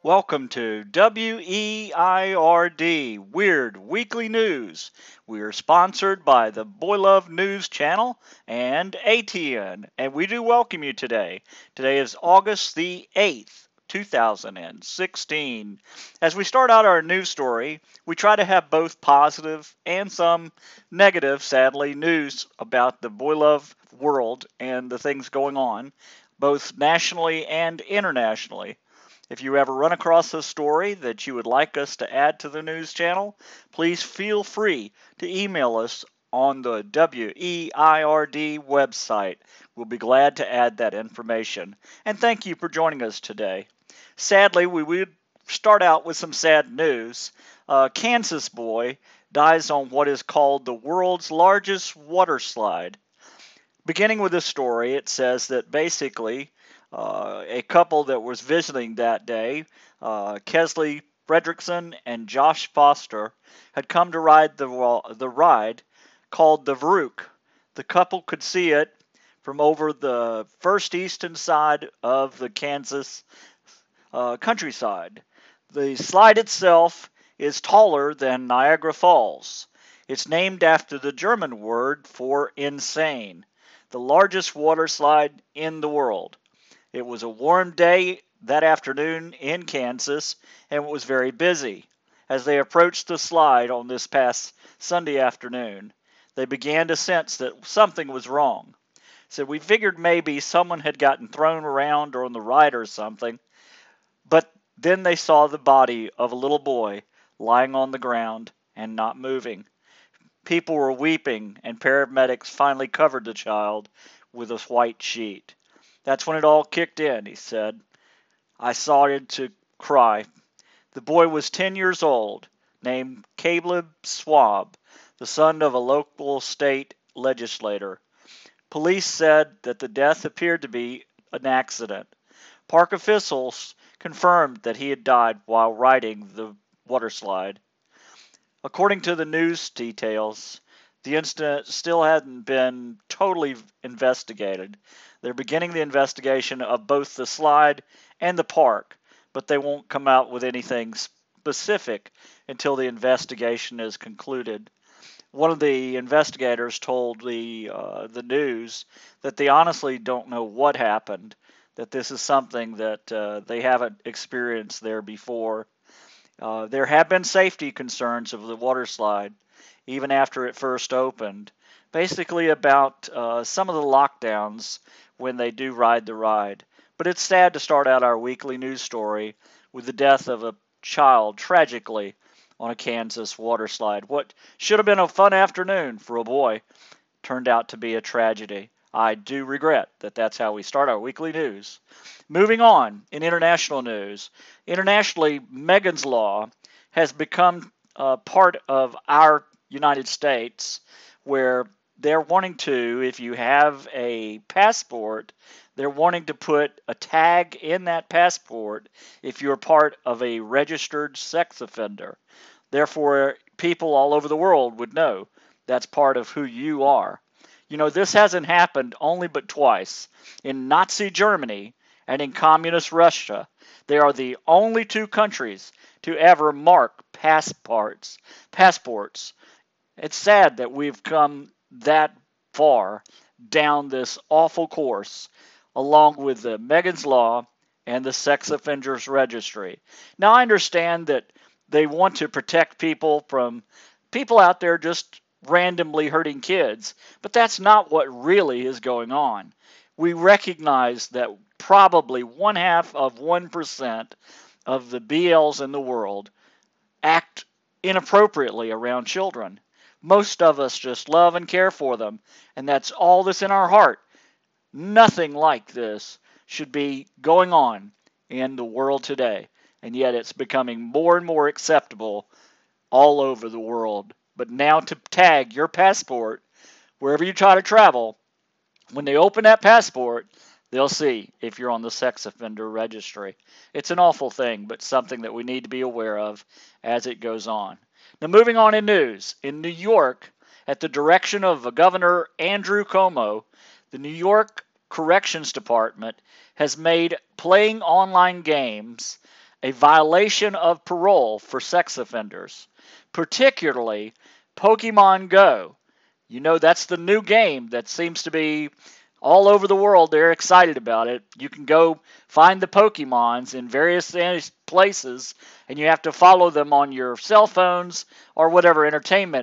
Welcome to WEIRD Weird Weekly News. We are sponsored by the Boy Love News Channel and ATN, and we do welcome you today. Today is August the 8th, 2016. As we start out our news story, we try to have both positive and some negative, sadly, news about the Boy Love world and the things going on, both nationally and internationally. If you ever run across a story that you would like us to add to the news channel, please feel free to email us on the WEIRD website. We'll be glad to add that information. And thank you for joining us today. Sadly, we would start out with some sad news. A Kansas boy dies on what is called the world's largest water slide. Beginning with the story, it says that basically a couple that was visiting that day, Kesley Fredrickson and Josh Foster, had come to ride the ride called the Vrook. The couple could see it from over the first eastern side of the Kansas countryside. The slide itself is taller than Niagara Falls. It's named after the German word for insane, the largest water slide in the world. It was a warm day that afternoon in Kansas, and it was very busy. As they approached the slide on this past Sunday afternoon, they began to sense that something was wrong. So we figured maybe someone had gotten thrown around on the ride or something, but then they saw the body of a little boy lying on the ground and not moving. People were weeping, and paramedics finally covered the child with a white sheet. That's when it all kicked in, he said. I started to cry. The boy was 10 years old, named Caleb Swab, the son of a local state legislator. Police said that the death appeared to be an accident. Park officials confirmed that he had died while riding the water slide. According to the news details, the incident still hadn't been totally investigated. They're beginning the investigation of both the slide and the park, but they won't come out with anything specific until the investigation is concluded. One of the investigators told the news that they honestly don't know what happened, that this is something that they haven't experienced there before. There have been safety concerns of the water slide, even after it first opened, basically about some of the lockdowns when they do ride the ride. But it's sad to start out our weekly news story with the death of a child, tragically, on a Kansas water slide. What should have been a fun afternoon for a boy turned out to be a tragedy. I do regret that that's how we start our weekly news. Moving on, in international news. Internationally, Megan's Law has become part of our United States, where they're wanting to, if you have a passport, they're wanting to put a tag in that passport if you're part of a registered sex offender. Therefore, people all over the world would know that's part of who you are. You know, this hasn't happened only but twice. In Nazi Germany and in Communist Russia, they are the only two countries to ever mark passports. It's sad that we've come that far down this awful course, along with the Megan's Law and the Sex Offenders Registry. Now, I understand that they want to protect people from people out there just randomly hurting kids, but that's not what really is going on. We recognize that probably 0.5% of the BLs in the world act inappropriately around children. Most of us just love and care for them, and that's all that's in our heart. Nothing like this should be going on in the world today, and yet it's becoming more and more acceptable all over the world. But now to tag your passport wherever you try to travel, when they open that passport, they'll see if you're on the sex offender registry. It's an awful thing, but something that we need to be aware of as it goes on. Now, moving on in news. In New York, at the direction of Governor Andrew Cuomo, the New York Corrections Department has made playing online games a violation of parole for sex offenders, particularly Pokemon Go. You know, that's the new game that seems to be all over the world. They're excited about it. You can go find the Pokemons in various places, and you have to follow them on your cell phones or whatever entertainment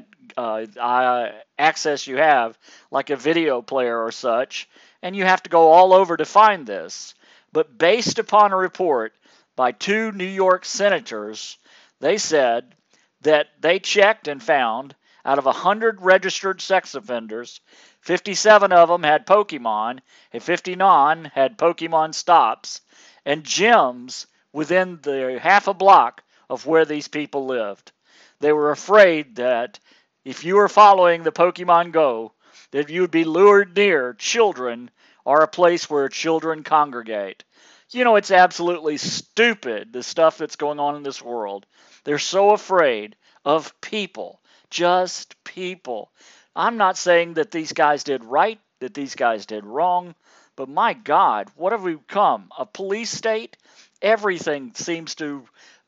access you have, like a video player or such, and you have to go all over to find this. But based upon a report by 2 New York senators, they said that they checked and found out of 100 registered sex offenders, 57 of them had Pokemon, and 59 had Pokemon stops, and gyms within the half a block of where these people lived. They were afraid that if you were following the Pokemon Go, that you would be lured near children or a place where children congregate. You know, it's absolutely stupid, the stuff that's going on in this world. They're so afraid of people, just people. I'm not saying that these guys did right, that these guys did wrong, but my God, what have we become? A police state? Everything seems to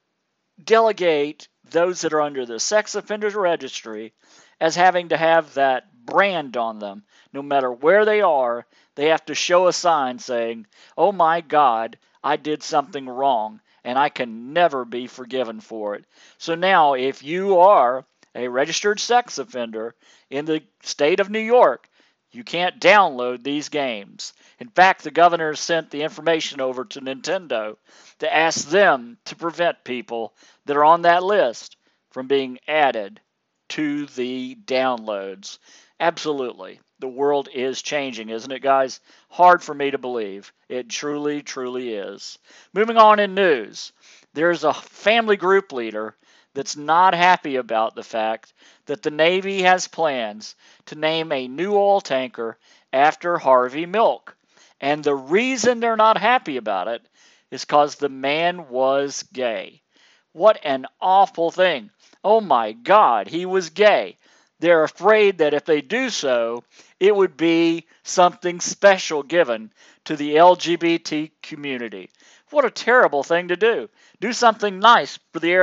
delegate those that are under the sex offenders registry as having to have that brand on them. No matter where they are, they have to show a sign saying, "Oh my God, I did something wrong, and I can never be forgiven for it." So now, if you are a registered sex offender in the state of New York, you can't download these games. In fact, the governor sent the information over to Nintendo to ask them to prevent people that are on that list from being added to the downloads. Absolutely. The world is changing, isn't it, guys? Hard for me to believe. It truly, truly is. Moving on in news, there's a family group leader that's not happy about the fact that the Navy has plans to name a new oil tanker after Harvey Milk. And the reason they're not happy about it is because the man was gay. What an awful thing. Oh my God, he was gay. They're afraid that if they do so, it would be something special given to the LGBT community. What a terrible thing to do. Do something nice for the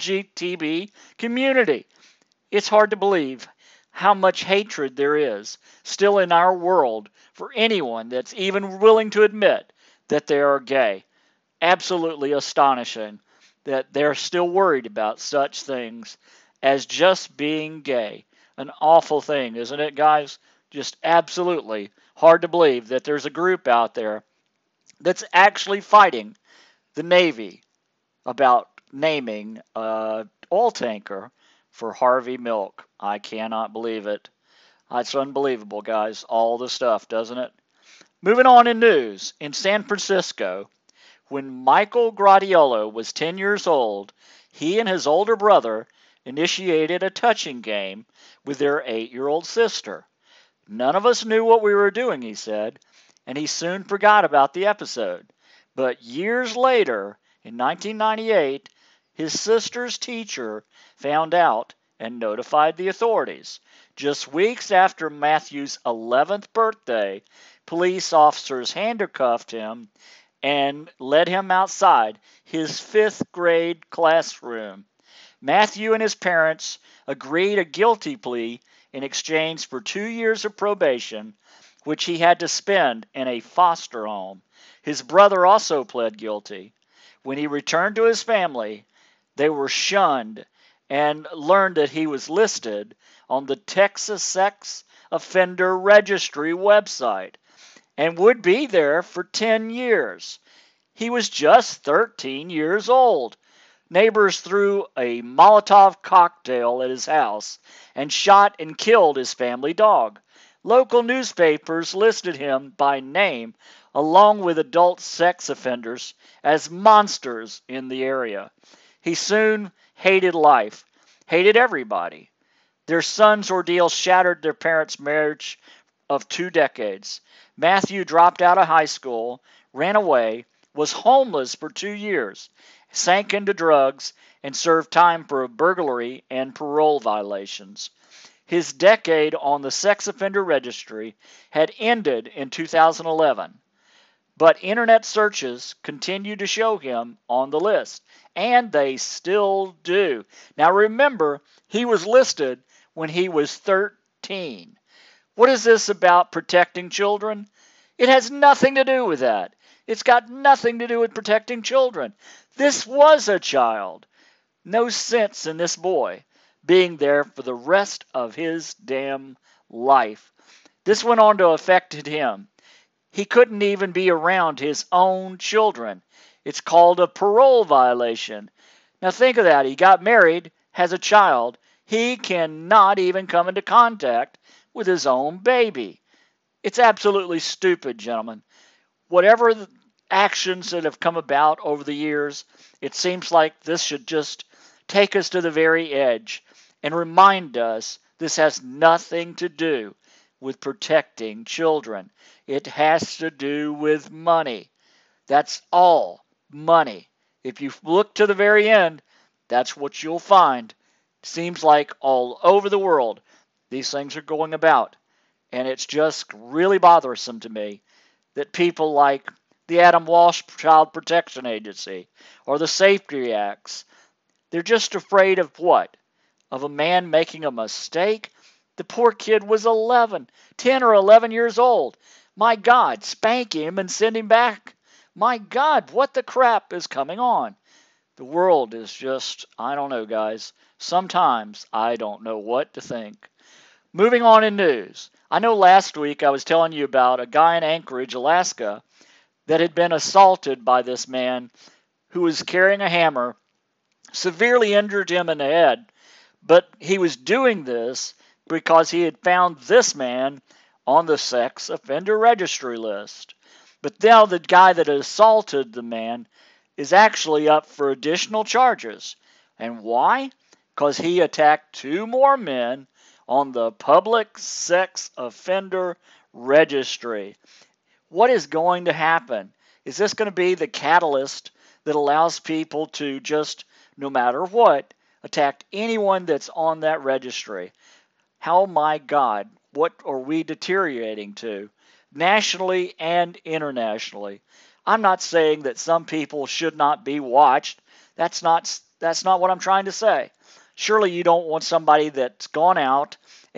LGBT community. It's hard to believe how much hatred there is still in our world for anyone that's even willing to admit that they are gay. Absolutely astonishing that they're still worried about such things as just being gay. An awful thing, isn't it, guys? Just absolutely hard to believe that there's a group out there that's actually fighting the Navy about naming an oil tanker for Harvey Milk. I cannot believe it. It's unbelievable, guys. All the stuff, doesn't it? Moving on in news, in San Francisco, when Michael Gradiolo was 10 years old, he and his older brother initiated a touching game with their 8-year-old sister. None of us knew what we were doing, he said, and he soon forgot about the episode. But years later, in 1998, his sister's teacher found out and notified the authorities. Just weeks after Matthew's 11th birthday, police officers handcuffed him and led him outside his 5th grade classroom. Matthew and his parents agreed a guilty plea in exchange for 2 years of probation, which he had to spend in a foster home. His brother also pled guilty. When he returned to his family, they were shunned and learned that he was listed on the Texas Sex Offender Registry website and would be there for 10 years. He was just 13 years old. Neighbors threw a Molotov cocktail at his house and shot and killed his family dog. Local newspapers listed him by name along with adult sex offenders as monsters in the area. He soon hated life, hated everybody. Their son's ordeal shattered their parents' marriage of 2 decades. Matthew dropped out of high school, ran away, was homeless for 2 years, sank into drugs, and served time for burglary and parole violations. His decade on the sex offender registry had ended in 2011. But internet searches continue to show him on the list, and they still do. Now remember, he was listed when he was 13. What is this about protecting children? It has nothing to do with that. It's got nothing to do with protecting children. This was a child. No sense in this boy being there for the rest of his damn life. This went on to affect him. He couldn't even be around his own children. It's called a parole violation. Now think of that. He got married, has a child. He cannot even come into contact with his own baby. It's absolutely stupid, gentlemen. Whatever the actions that have come about over the years, it seems like this should just take us to the very edge and remind us this has nothing to do with protecting children. It has to do with money. That's all, money. If you look to the very end, that's what you'll find. Seems like all over the world these things are going about. And it's just really bothersome to me that people like the Adam Walsh Child Protection Agency or the Safety Acts, they're just afraid of what? Of a man making a mistake? The poor kid was 10 or 11 years old. My God, spank him and send him back. My God, what the crap is coming on? The world is just, I don't know, guys. Sometimes I don't know what to think. Moving on in news. I know last week I was telling you about a guy in Anchorage, Alaska, that had been assaulted by this man who was carrying a hammer, severely injured him in the head. But he was doing this because he had found this man on the sex offender registry list. But now the guy that assaulted the man is actually up for additional charges. And why? Because he attacked 2 more men on the public sex offender registry. What is going to happen? Is this going to be the catalyst that allows people to just, no matter what, attack anyone that's on that registry? How, my God, what are we deteriorating to, nationally and internationally? I'm not saying that some people should not be watched. That's not what I'm trying to say. Surely you don't want somebody that's gone out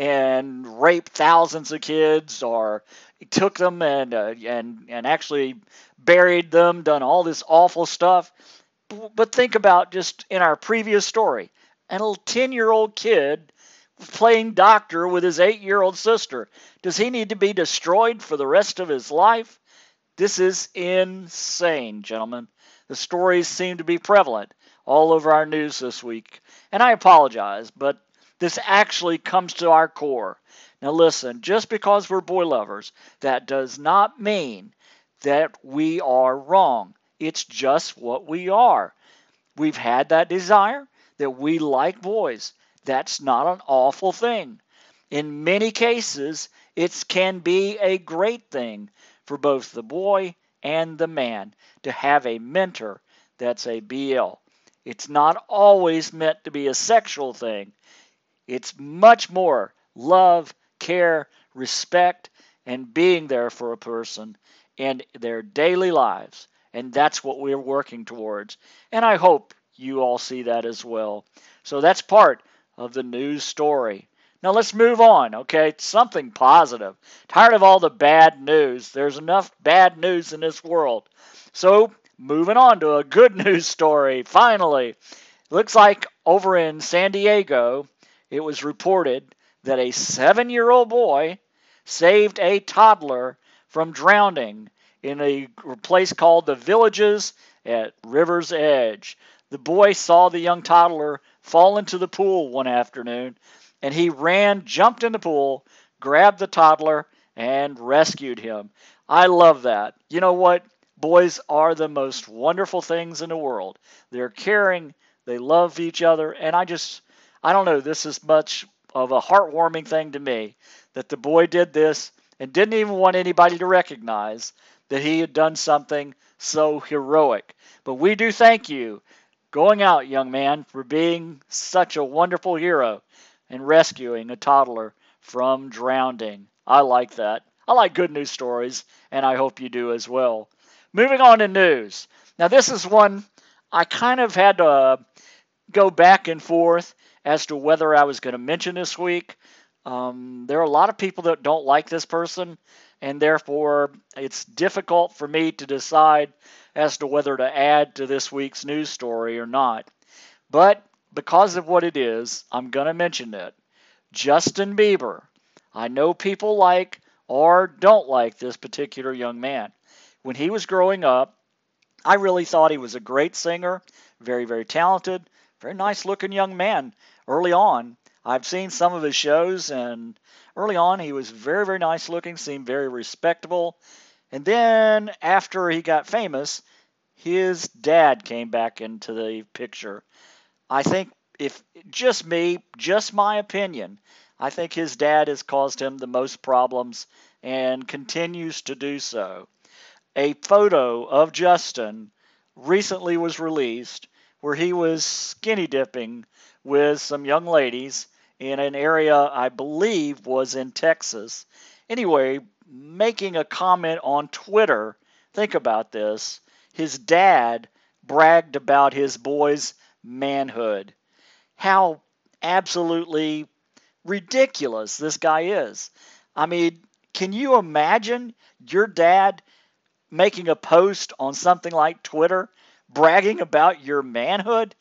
and raped thousands of kids or took them and actually buried them, done all this awful stuff. But think about just in our previous story, a little 10-year-old kid playing doctor with his 8-year-old sister. Does he need to be destroyed for the rest of his life? This is insane, gentlemen. The stories seem to be prevalent all over our news this week. And I apologize, but this actually comes to our core. Now listen, just because we're boy lovers, that does not mean that we are wrong. It's just what we are. We've had that desire that we like boys. That's not an awful thing. In many cases, it can be a great thing for both the boy and the man to have a mentor that's a BL. It's not always meant to be a sexual thing. It's much more love, care, respect, and being there for a person in their daily lives. And that's what we're working towards. And I hope you all see that as well. So that's part of the news story. Now let's move on, okay? Something positive. Tired of all the bad news. There's enough bad news in this world. So moving on to a good news story, finally. Looks like over in San Diego, it was reported that a 7-year-old boy saved a toddler from drowning in a place called the Villages at River's Edge. The boy saw the young toddler fall into the pool one afternoon, and he ran, jumped in the pool, grabbed the toddler, and rescued him. I love that. You know what? Boys are the most wonderful things in the world. They're caring, they love each other, and I don't know, this is much of a heartwarming thing to me that the boy did this and didn't even want anybody to recognize that he had done something so heroic. But we do thank you, going out, young man, for being such a wonderful hero and rescuing a toddler from drowning. I like that. I like good news stories, and I hope you do as well. Moving on to news. Now, this is one I kind of had to go back and forth as to whether I was going to mention this week. There are a lot of people that don't like this person, and therefore it's difficult for me to decide as to whether to add to this week's news story or not. But because of what it is, I'm going to mention it. Justin Bieber. I know people like or don't like this particular young man. When he was growing up, I really thought he was a great singer, very, very talented, very nice looking young man early on. I've seen some of his shows, and early on he was very, very nice looking, seemed very respectable. And then after he got famous, his dad came back into the picture. I think if just me, just my opinion, I think his dad has caused him the most problems and continues to do so. A photo of Justin recently was released where he was skinny dipping with some young ladies in an area I believe was in Texas. Anyway, making a comment on Twitter, think about this, his dad bragged about his boy's manhood. How absolutely ridiculous this guy is. I mean, can you imagine your dad making a post on something like Twitter bragging about your manhood?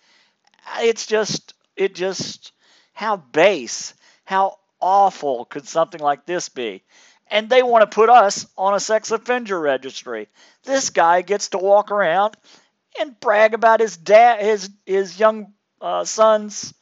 It just, how base, how awful could something like this be? And they want to put us on a sex offender registry. This guy gets to walk around and brag about his dad, his young son's,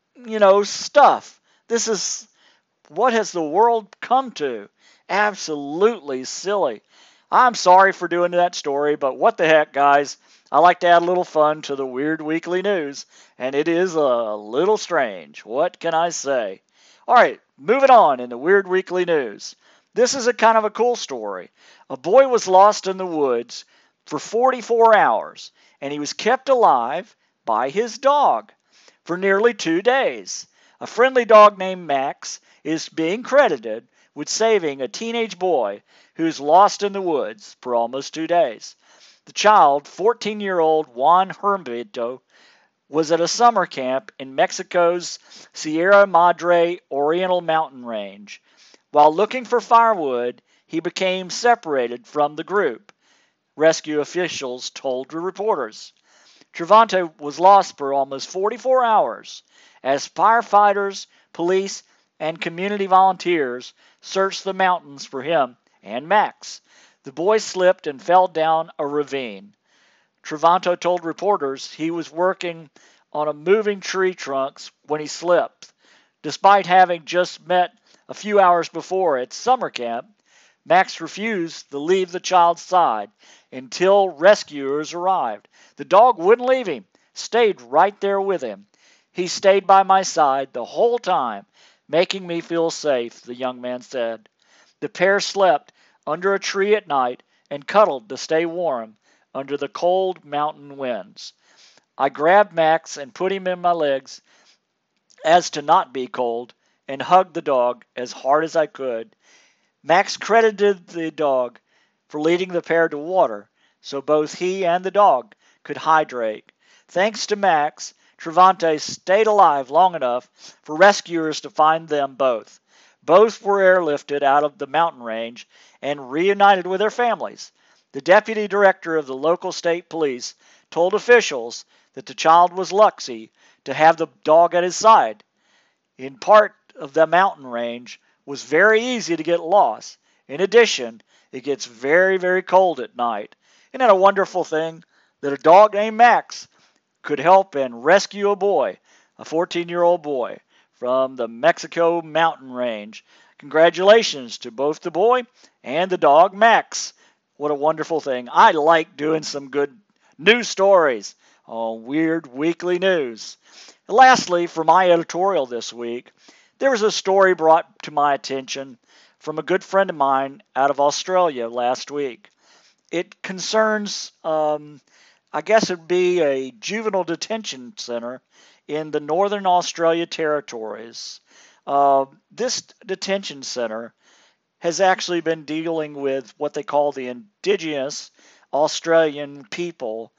stuff. This is, what has the world come to? Absolutely silly. I'm sorry for doing that story, but what the heck, guys? I like to add a little fun to the weird weekly news, and it is a little strange. What can I say? All right, moving on in the weird weekly news. This is a kind of a cool story. A boy was lost in the woods for 44 hours, and he was kept alive by his dog for nearly 2 days. A friendly dog named Max is being credited with saving a teenage boy who's lost in the woods for almost 2 days. The child, 14-year-old Juan Hermito, was at a summer camp in Mexico's Sierra Madre Oriental mountain range. While looking for firewood, he became separated from the group, rescue officials told the reporters. Trevante was lost for almost 44 hours as firefighters, police, and community volunteers searched the mountains for him and Max. The boy slipped and fell down a ravine. Trevante told reporters he was working on a moving tree trunks when he slipped. Despite having just met a few hours before at summer camp, Max refused to leave the child's side until rescuers arrived. The dog wouldn't leave him, stayed right there with him. He stayed by my side the whole time, making me feel safe, the young man said. The pair slept under a tree at night and cuddled to stay warm under the cold mountain winds. I grabbed Max and put him in my legs as to not be cold and hugged the dog as hard as I could. Max credited the dog for leading the pair to water so both he and the dog could hydrate. Thanks to Max, Trevante stayed alive long enough for rescuers to find them both. Both were airlifted out of the mountain range and reunited with their families. The deputy director of the local state police told officials that the child was lucky to have the dog at his side. In part of the mountain range was very easy to get lost. In addition, it gets very, very cold at night. Isn't that a wonderful thing that a dog named Max could help and rescue a boy, a 14-year-old boy, from the Mexico mountain range? Congratulations to both the boy and the dog Max. What a wonderful thing. I like doing some good news stories on Weird Weekly News. And lastly, for my editorial this week, there was a story brought to my attention from a good friend of mine out of Australia last week. It concerns, I guess it would be a juvenile detention center in the Northern Australia Territories. This detention center has actually been dealing with what they call the indigenous Australian people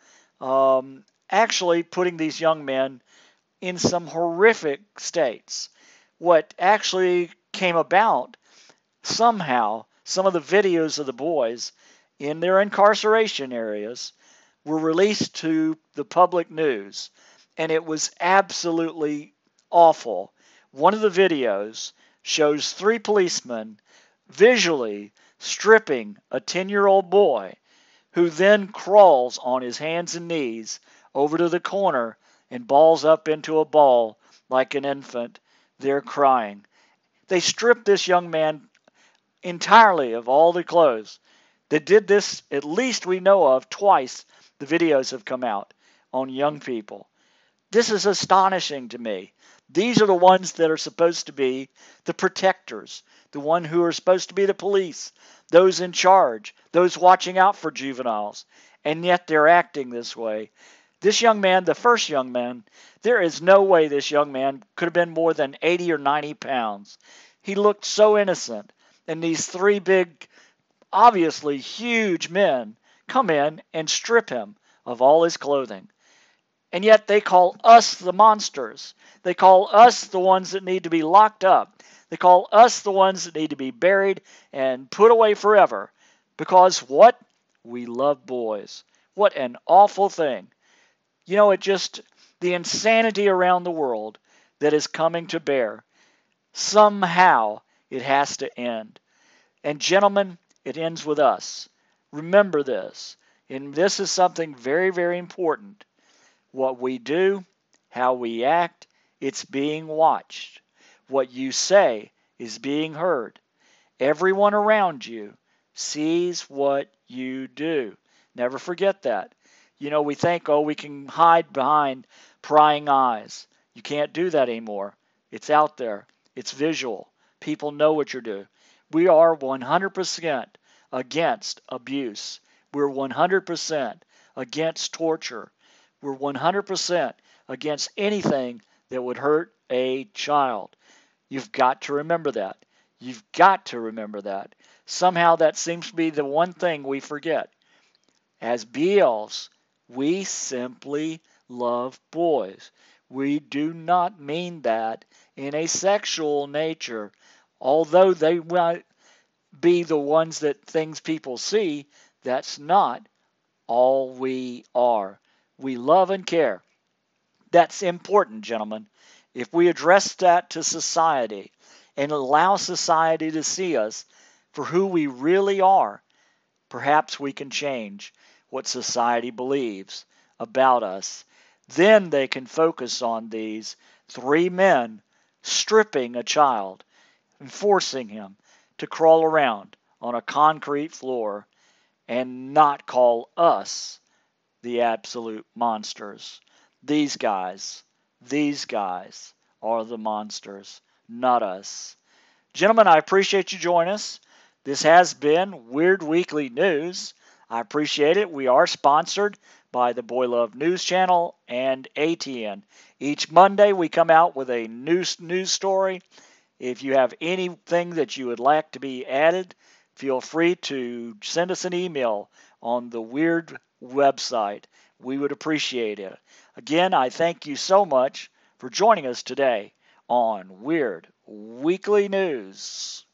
actually putting these young men in some horrific states. What actually came about, somehow, some of the videos of the boys in their incarceration areas were released to the public news, and it was absolutely awful. One of the videos shows 3 policemen visually stripping a 10-year-old boy, who then crawls on his hands and knees over to the corner and balls up into a ball like an infant. They're crying. They stripped this young man entirely of all the clothes. They did this, at least we know of, twice. The videos have come out on young people. This is astonishing to me. These are the ones that are supposed to be the protectors, the one who are supposed to be the police, those in charge, those watching out for juveniles, and yet they're acting this way. This young man, the first young man, there is no way this young man could have been more than 80 or 90 pounds. He looked so innocent, and these 3 big, obviously huge men come in and strip him of all his clothing. And yet they call us the monsters. They call us the ones that need to be locked up. They call us the ones that need to be buried and put away forever. Because what? We love boys. What an awful thing. You know, the insanity around the world that is coming to bear. Somehow it has to end. And gentlemen, it ends with us. Remember this. And this is something very, very important. What we do, how we act, it's being watched. What you say is being heard. Everyone around you sees what you do. Never forget that. You know, we think, we can hide behind prying eyes. You can't do that anymore. It's out there. It's visual. People know what you're doing. We are 100% against abuse. We're 100% against torture. We're 100% against anything that would hurt a child. You've got to remember that. You've got to remember that. Somehow that seems to be the one thing we forget. As BLs, we simply love boys. We do not mean that in a sexual nature. Although they might be the ones that things people see, that's not all we are. We love and care. That's important, gentlemen. If we address that to society and allow society to see us for who we really are, perhaps we can change what society believes about us. Then they can focus on these 3 men stripping a child and forcing him to crawl around on a concrete floor and not call us the absolute monsters. These guys are the monsters, not us. Gentlemen, I appreciate you joining us. This has been Weird Weekly News. I appreciate it. We are sponsored by the Boy Love News Channel and ATN. Each Monday we come out with a news story. If you have anything that you would like to be added, feel free to send us an email on the Weird website. We would appreciate it. Again, I thank you so much for joining us today on Weird Weekly News.